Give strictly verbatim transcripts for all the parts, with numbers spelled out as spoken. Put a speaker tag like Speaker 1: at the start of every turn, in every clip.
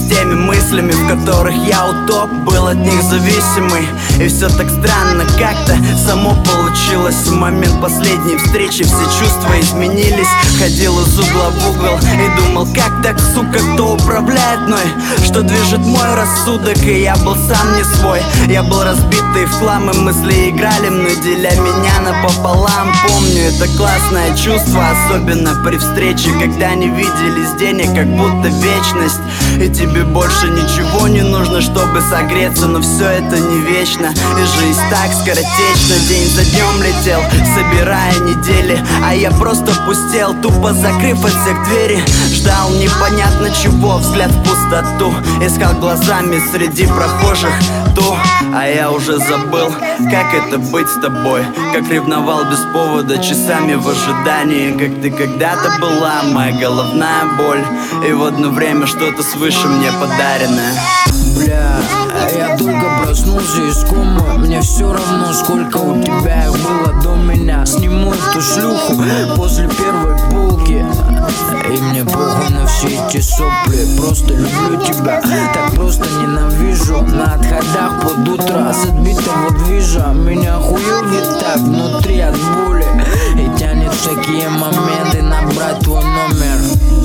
Speaker 1: теми мыслями, в которых я утоп, был от них зависимый. И все так странно, как-то само получилось. В момент последней встречи все чувства изменились. Ходил из угла в угол и думал, как так, сука, кто управляет мной, что движет мой рассудок. И я был сам не свой, я был разбитый в хлам, и мысли играли мной, деля меня напополам. Помню, это классное чувство, особенно при встрече, когда не виделись денег, как будто вечность. И тебе больше ничего не нужно, чтобы согреться, но все это не вечно, и жизнь так скоротечна. День за днем летел, собирая недели, а я просто пустел, тупо закрыв от всех двери. Ждал непонятно чего, взгляд в пустоту, искал глазами среди прохожих ту. А я уже забыл, как это быть с тобой, как ревновал без повода часами в ожидании, как ты когда-то была моя головная боль, и в одно время что-то свыше мне подаренное.
Speaker 2: Бля, а я только проснулся из комы. Мне все равно, сколько у тебя их было до меня. Сниму эту шлюху после первой полки, и мне похуй на все эти сопли. Просто люблю тебя, так просто ненавижу. На отходах под утро с отбитого движа меня хуёвит так внутри от боли, и тянет в такие моменты набрать твой номер,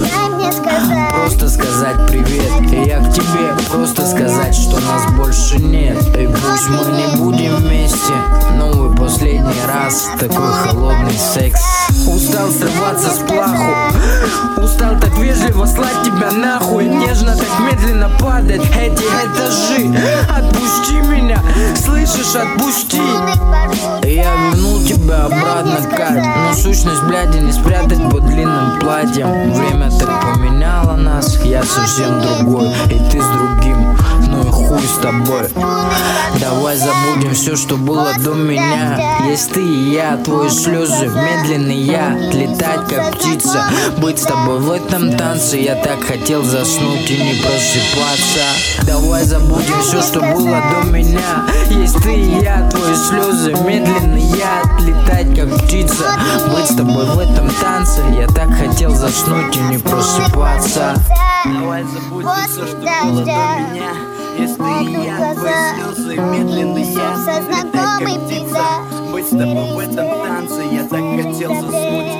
Speaker 2: просто сказать привет. И я к тебе просто сказать, что нас больше нет. И пусть мы не будем вместе, новый последний раз, такой холодный секс. Устал срываться с плаху, устал так вежливо слать тебя нахуй, нежно так медленно падать эти этажи. Отпусти меня, слышишь, отпусти. Я вернул тебя обратно, Кать, но сущность, бляди, не спрятать под длинным платьем. Время так поменяло нас, я совсем другой, и ты с другим, ну и хуй с тобой. Давай забудем все, что было до меня. Есть ты и я, твои слезы, медленный я, летать как птица, быть с тобой в этом танце. Я так хотел заснуть и не просыпаться. Давай забудем все, что было до меня. Есть ты и я, твои слезы, медленный я, летать как птица, быть с тобой в этом танце. Я так хотел заснуть и не просыпаться.
Speaker 1: Давай забудем все, что было до меня. Есть ты и я, твои слезы, медленный я, летать как птица, быть с тобой в этом танце. Я так хотел заснуть